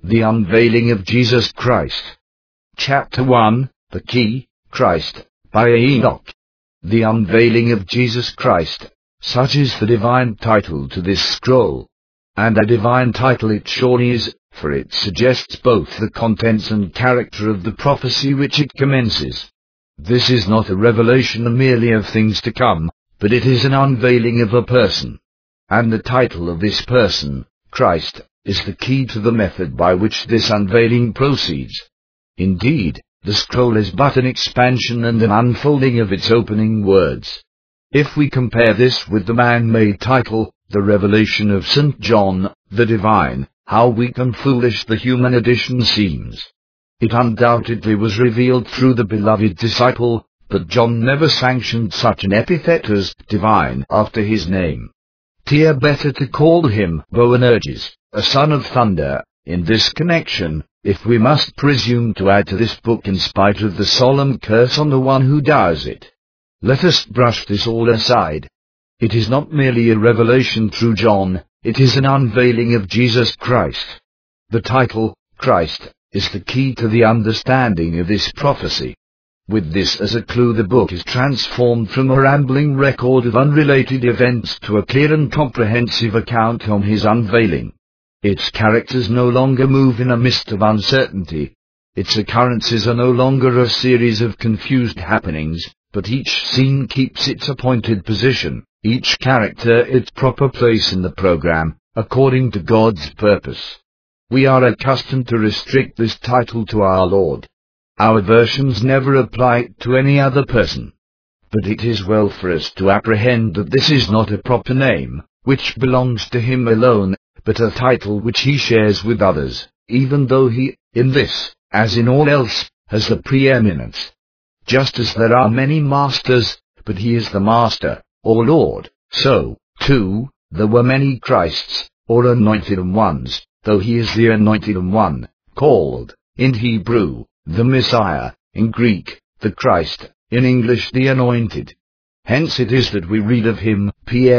The Unveiling of Jesus Christ. Chapter 1, The Key, Christ, by Enoch. The Unveiling of Jesus Christ. Such is the divine title to this scroll. And a divine title it surely is, for it suggests both the contents and character of the prophecy which it commences. This is not a revelation merely of things to come, but it is an unveiling of a person. And the title of this person, Christ, is the key to the method by which this unveiling proceeds. Indeed, the scroll is but an expansion and an unfolding of its opening words. If we compare this with the man-made title, the Revelation of St. John, the Divine, how weak and foolish the human edition seems. It undoubtedly was revealed through the beloved disciple, but John never sanctioned such an epithet as divine after his name. 'Tis better to call him Boanerges, a son of thunder, in this connection, if we must presume to add to this book in spite of the solemn curse on the one who does it. Let us brush this all aside. It is not merely a revelation through John, it is an unveiling of Jesus Christ. The title, Christ, is the key to the understanding of this prophecy. With this as a clue, the book is transformed from a rambling record of unrelated events to a clear and comprehensive account on his unveiling. Its characters no longer move in a mist of uncertainty. Its occurrences are no longer a series of confused happenings, but each scene keeps its appointed position, each character its proper place in the program, according to God's purpose. We are accustomed to restrict this title to our Lord. Our versions never apply it to any other person. But it is well for us to apprehend that this is not a proper name, which belongs to him alone, but a title which he shares with others, even though he, in this, as in all else, has the preeminence. Just as there are many masters, but he is the master, or Lord, so, too, there were many Christs, or anointed ones, though he is the anointed one, called, in Hebrew, the Messiah, in Greek, the Christ, in English the Anointed. Hence it is that we read of him,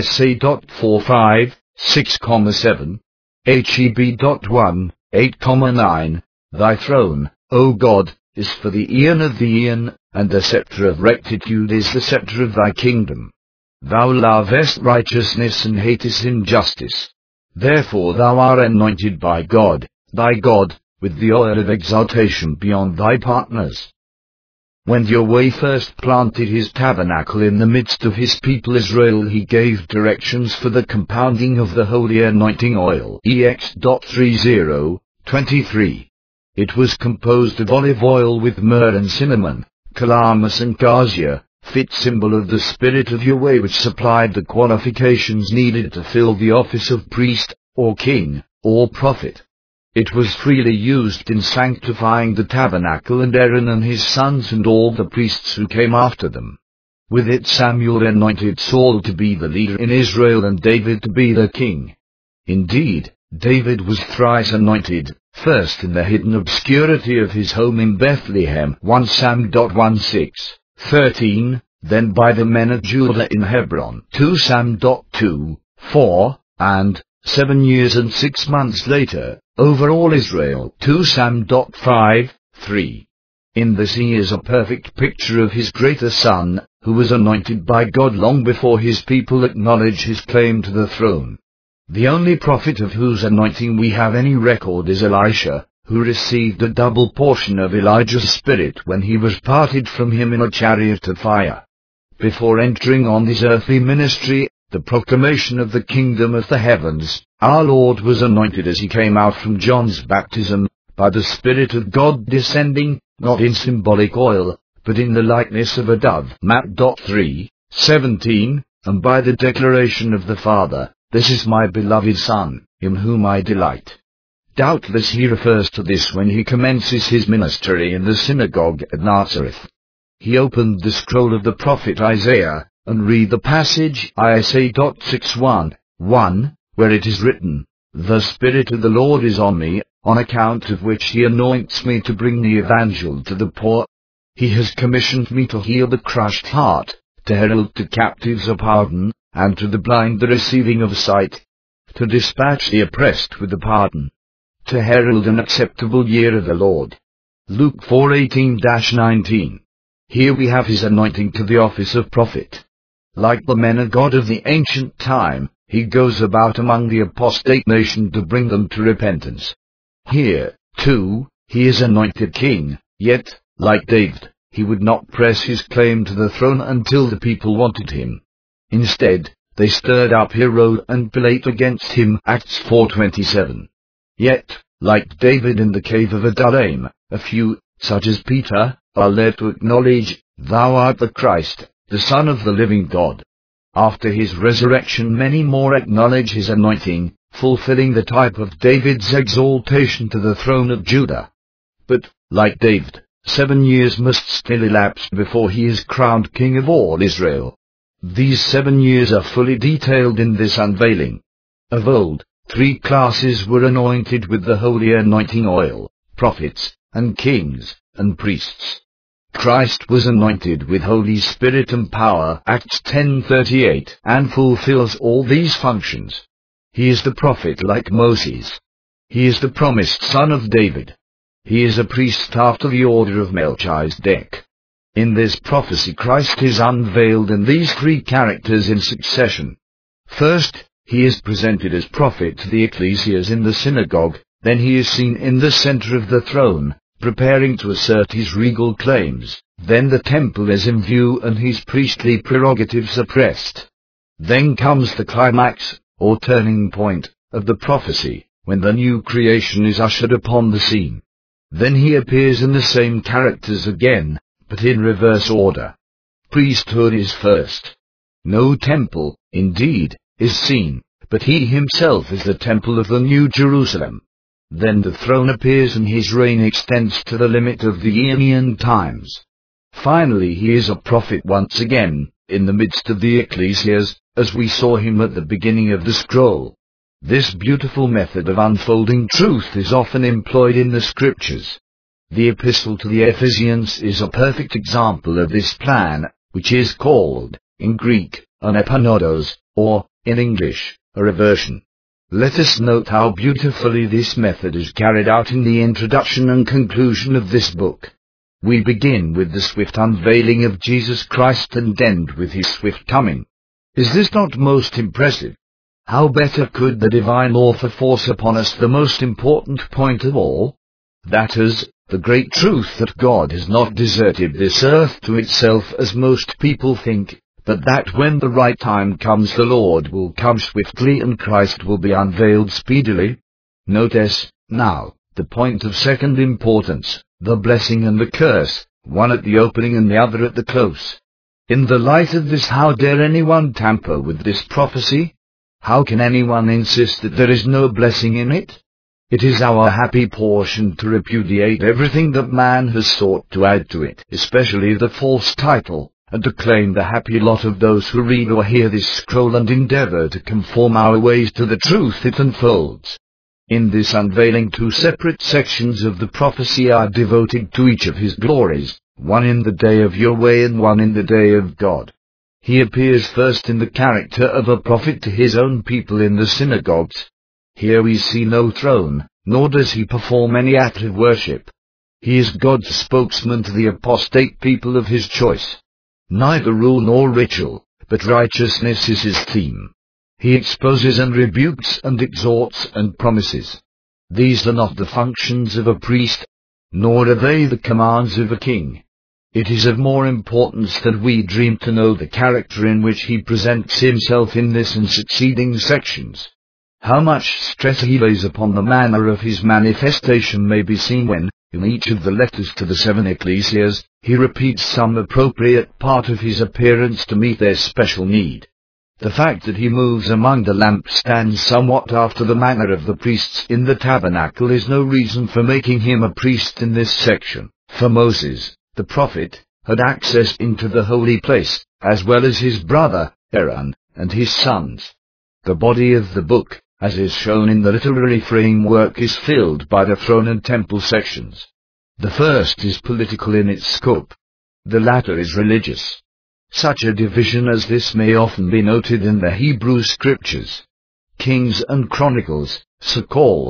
PSA.45, 6,7, HEB.1, 8,9, Thy throne, O God, is for the aeon of the aeon, and the sceptre of rectitude is the sceptre of thy kingdom. Thou lovest righteousness and hatest injustice. Therefore thou art anointed by God, thy God, with the oil of exaltation beyond thy partners. When Yahweh first planted his tabernacle in the midst of his people Israel, he gave directions for the compounding of the holy anointing oil. EX.30, 23. It was composed of olive oil with myrrh and cinnamon, calamus and cassia, fit symbol of the Spirit of Yahweh, which supplied the qualifications needed to fill the office of priest, or king, or prophet. It was freely used in sanctifying the tabernacle and Aaron and his sons and all the priests who came after them. With it Samuel anointed Saul to be the leader in Israel and David to be the king. Indeed, David was thrice anointed, first in the hidden obscurity of his home in Bethlehem, 1 Sam.16, 13, then by the men of Judah in Hebron, 2 Sam.2, 4, and 7 years and 6 months later, over all Israel, 2 Sam.5, 3. In this he is a perfect picture of his greater son, who was anointed by God long before his people acknowledged his claim to the throne. The only prophet of whose anointing we have any record is Elisha, who received a double portion of Elijah's spirit when he was parted from him in a chariot of fire. Before entering on his earthly ministry, the proclamation of the kingdom of the heavens, our Lord was anointed as he came out from John's baptism, by the Spirit of God descending, not in symbolic oil, but in the likeness of a dove. Matt.3, 17, and by the declaration of the Father, This is my beloved Son, in whom I delight. Doubtless he refers to this when he commences his ministry in the synagogue at Nazareth. He opened the scroll of the prophet Isaiah, and read the passage Isaiah.61, 1, where it is written, The Spirit of the Lord is on me, on account of which he anoints me to bring the evangel to the poor. He has commissioned me to heal the crushed heart, to herald to captives a pardon, and to the blind the receiving of sight, to dispatch the oppressed with the pardon, to herald an acceptable year of the Lord. Luke 4:18-19. Here we have his anointing to the office of prophet. Like the men of God of the ancient time, he goes about among the apostate nation to bring them to repentance. Here, too, he is anointed king, yet, like David, he would not press his claim to the throne until the people wanted him. Instead, they stirred up Herod and Pilate against him, Acts 4:27. Yet, like David in the cave of Adullam, a few, such as Peter, are led to acknowledge, "Thou art the Christ, the Son of the living God." After his resurrection, many more acknowledge his anointing, fulfilling the type of David's exaltation to the throne of Judah. But, like David, 7 years must still elapse before he is crowned king of all Israel. These 7 years are fully detailed in this unveiling. Of old, 3 classes were anointed with the holy anointing oil: prophets, and kings, and priests. Christ was anointed with Holy Spirit and power, Acts 10:38, and fulfills all these functions. He is the prophet like Moses. He is the promised son of David. He is a priest after the order of Melchizedek. In this prophecy, Christ is unveiled in these 3 characters in succession. First, he is presented as prophet to the ecclesias in the synagogue, then he is seen in the center of the throne, preparing to assert his regal claims. Then the temple is in view and his priestly prerogatives are pressed. Then comes the climax, or turning point, of the prophecy, when the new creation is ushered upon the scene. Then he appears in the same characters again, but in reverse order. Priesthood is first. No temple, indeed, is seen, but he himself is the temple of the New Jerusalem. Then the throne appears and his reign extends to the limit of the Aeonian times. Finally he is a prophet once again, in the midst of the ecclesias, as we saw him at the beginning of the scroll. This beautiful method of unfolding truth is often employed in the scriptures. The epistle to the Ephesians is a perfect example of this plan, which is called, in Greek, an epanodos, or, in English, a reversion. Let us note how beautifully this method is carried out in the introduction and conclusion of this book. We begin with the swift unveiling of Jesus Christ and end with his swift coming. Is this not most impressive? How better could the divine author force upon us the most important point of all? That is, the great truth that God has not deserted this earth to itself as most people think, but that when the right time comes the Lord will come swiftly and Christ will be unveiled speedily. Notice, now, the point of second importance, the blessing and the curse, one at the opening and the other at the close. In the light of this, how dare anyone tamper with this prophecy? How can anyone insist that there is no blessing in it? It is our happy portion to repudiate everything that man has sought to add to it, especially the false title, and to claim the happy lot of those who read or hear this scroll and endeavor to conform our ways to the truth it unfolds. In this unveiling, 2 separate sections of the prophecy are devoted to each of his glories, one in the day of Yahweh and one in the day of God. He appears first in the character of a prophet to his own people in the synagogues. Here we see no throne, nor does he perform any act of worship. He is God's spokesman to the apostate people of his choice. Neither rule nor ritual, but righteousness is his theme. He exposes and rebukes and exhorts and promises. These are not the functions of a priest, nor are they the commands of a king. It is of more importance that we dream to know the character in which he presents himself in this and succeeding sections. How much stress he lays upon the manner of his manifestation may be seen when, in each of the letters to the 7 ecclesias, he repeats some appropriate part of his appearance to meet their special need. The fact that he moves among the lampstands somewhat after the manner of the priests in the tabernacle is no reason for making him a priest in this section, for Moses, the prophet, had access into the holy place, as well as his brother, Aaron, and his sons. The body of the book, as is shown in the literary framework, is filled by the throne and temple sections. The first is political in its scope. The latter is religious. Such a division as this may often be noted in the Hebrew Scriptures. Kings and Chronicles, so called,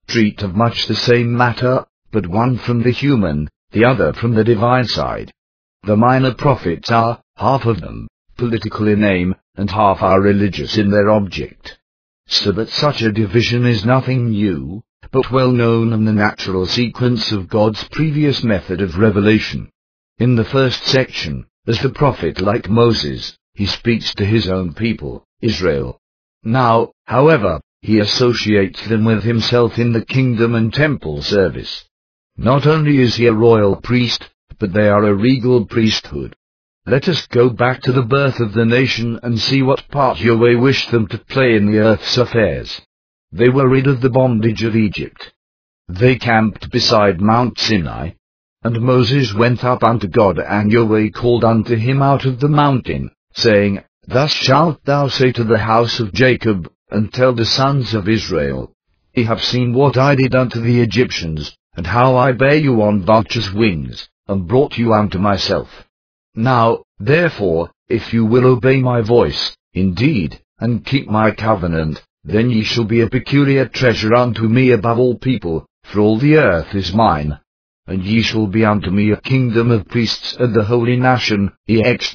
treat of much the same matter, but one from the human, the other from the divine side. The minor prophets are, half of them, political in aim, and half are religious in their object. So that such a division is nothing new, but well known in the natural sequence of God's previous method of revelation. In the first section, as the prophet like Moses, he speaks to his own people, Israel. Now, however, he associates them with himself in the kingdom and temple service. Not only is he a royal priest, but they are a regal priesthood. Let us go back to the birth of the nation and see what part Yahweh wished them to play in the earth's affairs. They were rid of the bondage of Egypt. They camped beside Mount Sinai. And Moses went up unto God, and Yahweh called unto him out of the mountain, saying, Thus shalt thou say to the house of Jacob, and tell the sons of Israel, Ye have seen what I did unto the Egyptians, and how I bare you on vultures' wings, and brought you unto myself. Now, therefore, if you will obey my voice, indeed, and keep my covenant, then ye shall be a peculiar treasure unto me above all people, for all the earth is mine. And ye shall be unto me a kingdom of priests and the holy nation. Ex.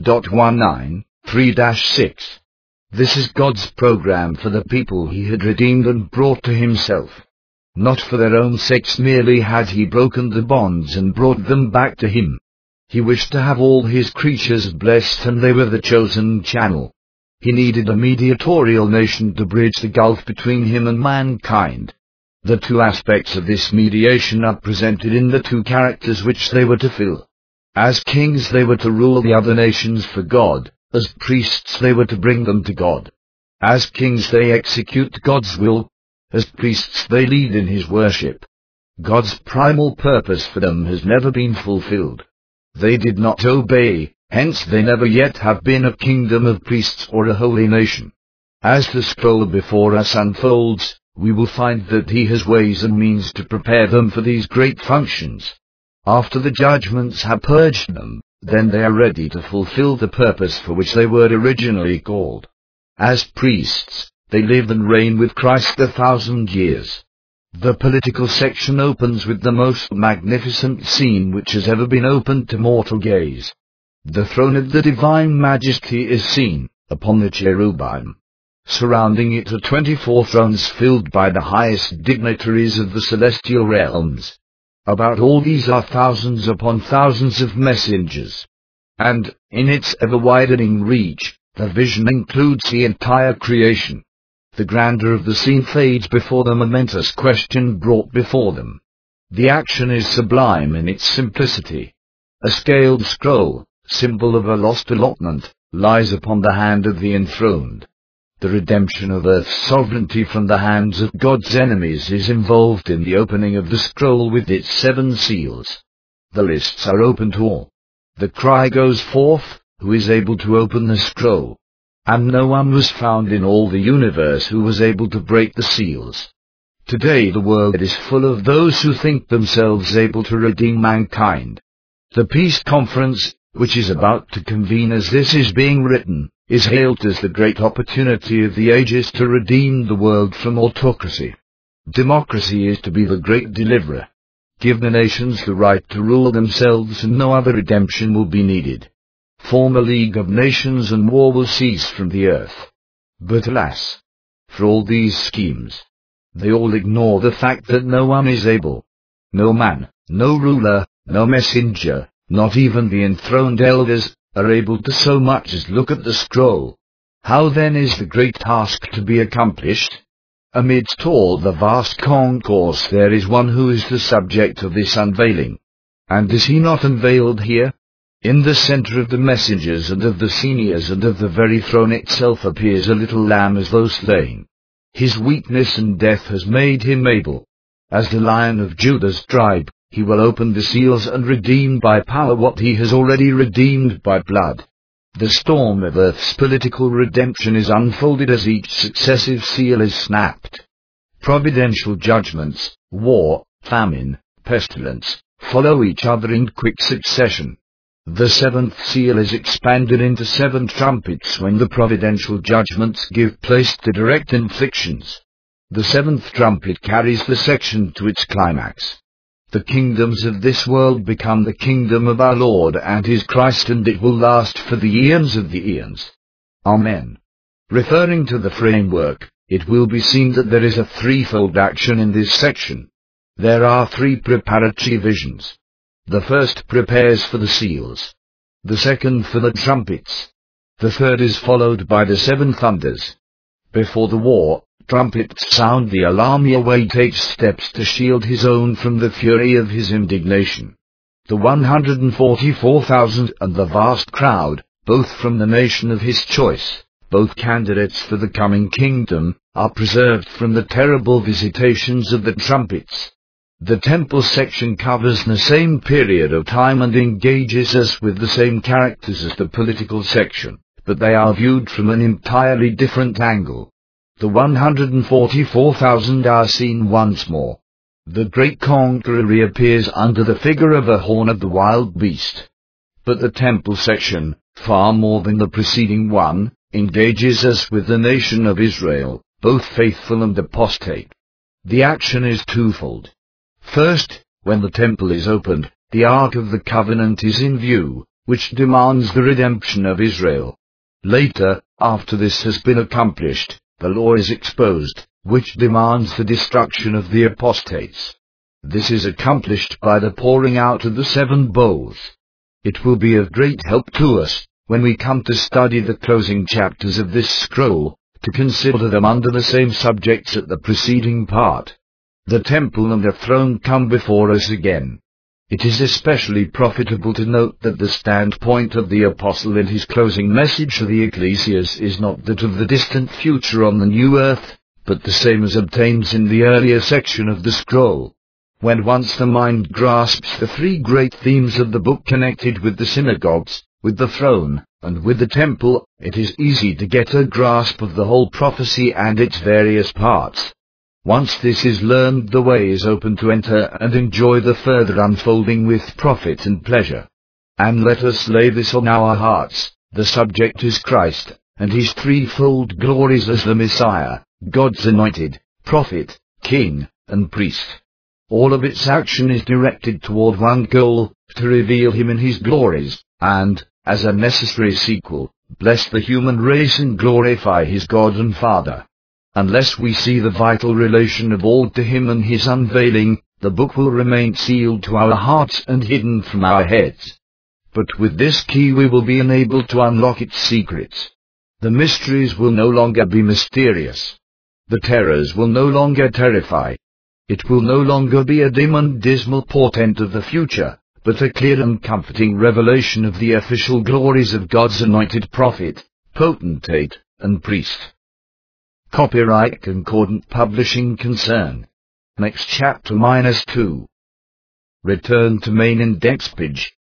19:3-6. This is God's program for the people he had redeemed and brought to himself. Not for their own sakes merely had he broken the bonds and brought them back to him. He wished to have all his creatures blessed, and they were the chosen channel. He needed a mediatorial nation to bridge the gulf between him and mankind. The two aspects of this mediation are presented in the two characters which they were to fill. As kings they were to rule the other nations for God, as priests they were to bring them to God. As kings they execute God's will, as priests they lead in his worship. God's primal purpose for them has never been fulfilled. They did not obey, hence they never yet have been a kingdom of priests or a holy nation. As the scroll before us unfolds, we will find that he has ways and means to prepare them for these great functions. After the judgments have purged them, then they are ready to fulfill the purpose for which they were originally called. As priests, they live and reign with Christ 1,000 years. The political section opens with the most magnificent scene which has ever been opened to mortal gaze. The throne of the divine majesty is seen, upon the cherubim. Surrounding it are 24 thrones filled by the highest dignitaries of the celestial realms. About all these are thousands upon thousands of messengers. And, in its ever-widening reach, the vision includes the entire creation. The grandeur of the scene fades before the momentous question brought before them. The action is sublime in its simplicity. A scaled scroll, symbol of a lost allotment, lies upon the hand of the enthroned. The redemption of earth's sovereignty from the hands of God's enemies is involved in the opening of the scroll with its 7 seals. The lists are open to all. The cry goes forth, who is able to open the scroll? And no one was found in all the universe who was able to break the seals. Today the world is full of those who think themselves able to redeem mankind. The peace conference, which is about to convene as this is being written, is hailed as the great opportunity of the ages to redeem the world from autocracy. Democracy is to be the great deliverer. Give the nations the right to rule themselves, and no other redemption will be needed. Form a league of nations and war will cease from the earth. But alas! For all these schemes, they all ignore the fact that no one is able. No man, no ruler, no messenger, not even the enthroned elders, are able to so much as look at the scroll. How then is the great task to be accomplished? Amidst all the vast concourse there is one who is the subject of this unveiling. And is he not unveiled here? In the center of the messengers and of the seniors and of the very throne itself appears a little lamb as though slain. His weakness and death has made him able. As the Lion of Judah's tribe, he will open the seals and redeem by power what he has already redeemed by blood. The storm of earth's political redemption is unfolded as each successive seal is snapped. Providential judgments, war, famine, pestilence, follow each other in quick succession. The 7th seal is expanded into 7 trumpets when the providential judgments give place to direct inflictions. The seventh trumpet carries the section to its climax. The kingdoms of this world become the kingdom of our Lord and His Christ, and it will last for the eons of the eons. Amen. Referring to the framework, it will be seen that there is a threefold action in this section. There are three preparatory visions. The first prepares for the seals. The second for the trumpets. The third is followed by the seven thunders. Before the war, trumpets sound the alarm. Yahweh takes steps to shield His own from the fury of His indignation. The 144,000 and the vast crowd, both from the nation of His choice, both candidates for the coming kingdom, are preserved from the terrible visitations of the trumpets. The temple section covers the same period of time and engages us with the same characters as the political section, but they are viewed from an entirely different angle. The 144,000 are seen once more. The great conqueror reappears under the figure of a horn of the wild beast. But the temple section, far more than the preceding one, engages us with the nation of Israel, both faithful and apostate. The action is twofold. First, when the temple is opened, the Ark of the Covenant is in view, which demands the redemption of Israel. Later, after this has been accomplished, the law is exposed, which demands the destruction of the apostates. This is accomplished by the pouring out of the seven bowls. It will be of great help to us, when we come to study the closing chapters of this scroll, to consider them under the same subjects at the preceding part. The temple and the throne come before us again. It is especially profitable to note that the standpoint of the apostle in his closing message to the ecclesias is not that of the distant future on the new earth, but the same as obtains in the earlier section of the scroll. When once the mind grasps the three great themes of the book connected with the synagogues, with the throne, and with the temple, it is easy to get a grasp of the whole prophecy and its various parts. Once this is learned, the way is open to enter and enjoy the further unfolding with profit and pleasure. And let us lay this on our hearts: the subject is Christ, and His threefold glories as the Messiah, God's anointed, prophet, king, and priest. All of its action is directed toward one goal, to reveal Him in His glories, and, as a necessary sequel, bless the human race and glorify His God and Father. Unless we see the vital relation of all to Him and His unveiling, the book will remain sealed to our hearts and hidden from our heads. But with this key we will be enabled to unlock its secrets. The mysteries will no longer be mysterious. The terrors will no longer terrify. It will no longer be a dim and dismal portent of the future, but a clear and comforting revelation of the official glories of God's anointed prophet, potentate, and priest. Copyright Concordant Publishing Concern. Next chapter -2. Return to main index page.